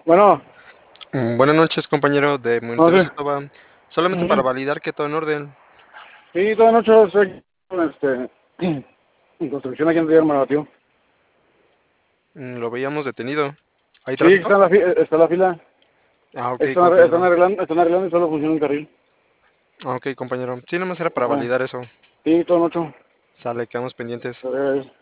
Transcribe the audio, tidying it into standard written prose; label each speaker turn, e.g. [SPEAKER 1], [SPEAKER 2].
[SPEAKER 1] Bueno,
[SPEAKER 2] Buenas noches, compañero de
[SPEAKER 1] no
[SPEAKER 2] Monitorio
[SPEAKER 1] sé.
[SPEAKER 2] Sotova. Solamente para
[SPEAKER 1] Ujú.
[SPEAKER 2] validar que todo en orden.
[SPEAKER 1] Sí, toda noche estoy en construcción aquí en Río Hermano, tío.
[SPEAKER 2] Lo veíamos detenido. ¿Hay
[SPEAKER 1] Sí,
[SPEAKER 2] tráfico?
[SPEAKER 1] está la fila.
[SPEAKER 2] Ah, ok, compañero.
[SPEAKER 1] Están arreglando y solo funciona un carril.
[SPEAKER 2] Ah, ok, compañero. Sí, nomás era para
[SPEAKER 1] Ajá.
[SPEAKER 2] validar eso.
[SPEAKER 1] Sí, toda noche.
[SPEAKER 2] Sale, quedamos pendientes.
[SPEAKER 1] A ver.